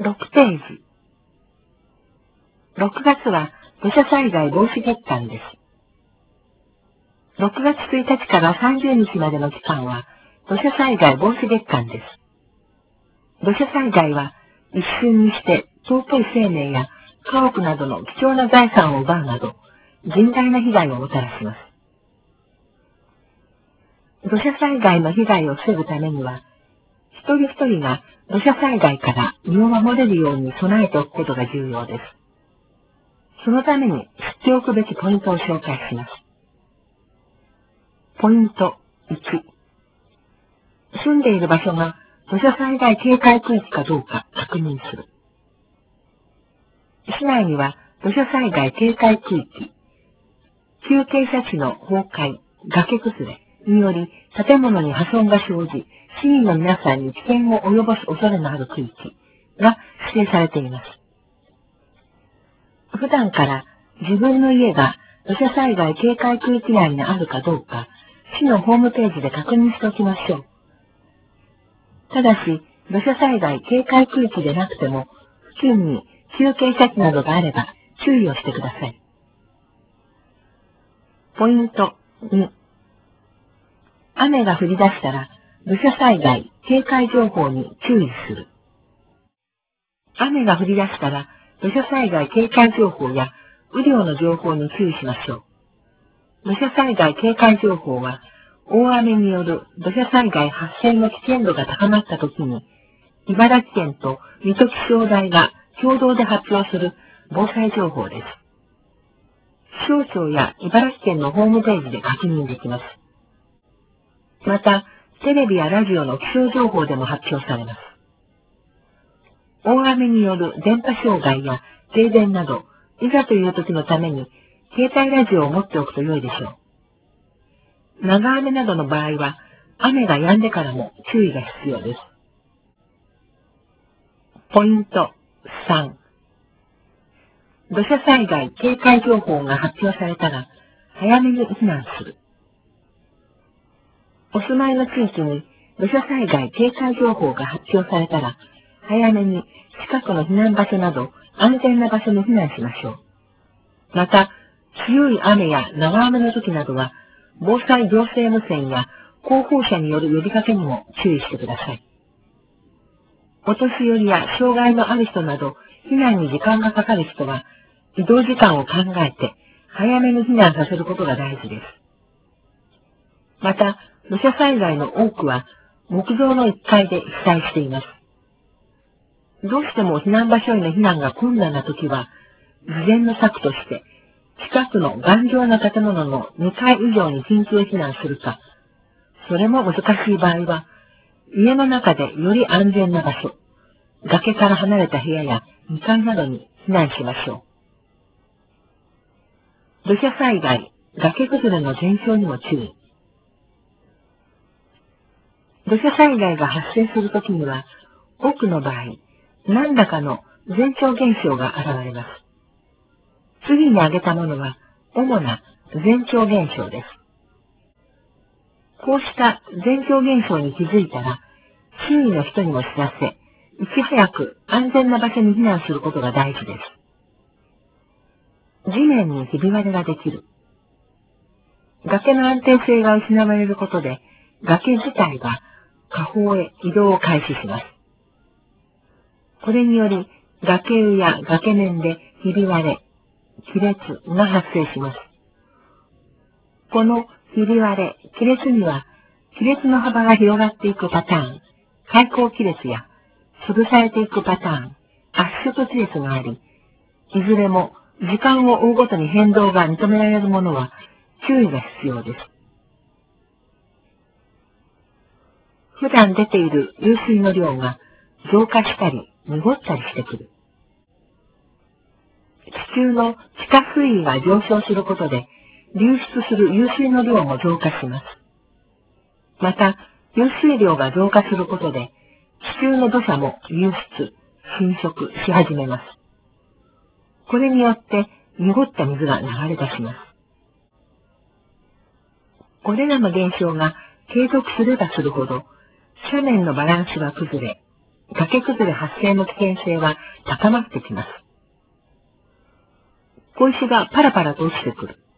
6ページ。6月は土砂災害防止月間です。6月1日から30日までの期間は土砂災害防止月間です。土砂災害は一瞬にして尊い生命や家屋などの貴重な財産を奪うなど甚大な被害をもたらします。土砂災害の被害を防ぐためには、一人一人が土砂災害から身を守れるように備えておくことが重要です。そのために知っておくべきポイントを紹介します。ポイント1。住んでいる場所が土砂災害警戒区域かどうか確認する。市内には土砂災害警戒区域、急傾斜地の崩壊、崖崩れにより建物に破損が生じ、市民の皆さんに危険を及ぼす恐れのある区域が指定されています。普段から自分の家が土砂災害警戒区域内にあるかどうか、市のホームページで確認しておきましょう。ただし、土砂災害警戒区域でなくても、付近に急傾斜地などがあれば注意をしてください。ポイント2。雨が降り出したら、土砂災害警戒情報に注意する。雨が降り出したら、土砂災害警戒情報や雨量の情報に注意しましょう。土砂災害警戒情報は、大雨による土砂災害発生の危険度が高まったときに、茨城県と水戸気象台が共同で発表する防災情報です。気象庁や茨城県のホームページで確認できます。また、テレビやラジオの気象情報でも発表されます。大雨による電波障害や停電など、いざという時のために、携帯ラジオを持っておくと良いでしょう。長雨などの場合は、雨が止んでからも注意が必要です。ポイント3。土砂災害警戒情報が発表されたら、早めに避難する。お住まいの地域に土砂災害警戒情報が発表されたら、早めに近くの避難場所など安全な場所に避難しましょう。また、強い雨や長雨の時などは、防災行政無線や広報車による呼びかけにも注意してください。お年寄りや障害のある人など、避難に時間がかかる人は、移動時間を考えて、早めに避難させることが大事です。また、土砂災害の多くは、木造の1階で被災しています。どうしても避難場所への避難が困難なときは、事前の策として、近くの頑丈な建物の2階以上に緊急避難するか、それも難しい場合は、家の中でより安全な場所、崖から離れた部屋や2階などに避難しましょう。土砂災害、崖崩れの前兆にも注意。土砂災害が発生するときには、多くの場合、何らかの前兆現象が現れます。次に挙げたものは、主な前兆現象です。こうした前兆現象に気づいたら、周囲の人にも知らせ、いち早く安全な場所に避難することが大事です。地面にひび割れができる。崖の安定性が失われることで、崖自体が下方へ移動を開始します。これにより、崖上や崖面でひび割れ、亀裂が発生します。このひび割れ、亀裂には、亀裂の幅が広がっていくパターン、開口亀裂や、潰されていくパターン、圧縮亀裂があり、いずれも時間を追うごとに変動が認められるものは注意が必要です。普段出ている流水の量が増加したり濁ったりしてくる。地中の地下水位が上昇することで、流出する湧水の量も増加します。また、湧水量が増加することで、地中の土砂も流出、浸食し始めます。これによって濁った水が流れ出します。これらの現象が継続すればするほど、斜面のバランスが崩れ、 崖崩れ発生の危険性は高まってきます。小石がパラパラと落ちてくる。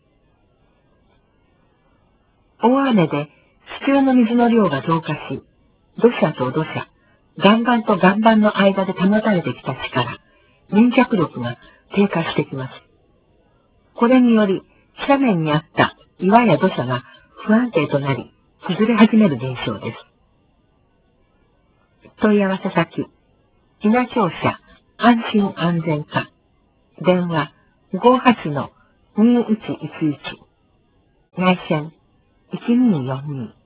大雨で地中の水の量が増加し、土砂と土砂、岩盤と岩盤の間で保たれてきた力、粘着力が低下してきます。これにより、斜面にあった岩や土砂が不安定となり、崩れ始める現象です。問い合わせ先、稲庁舎安心安全課、電話 58-2111、内線1242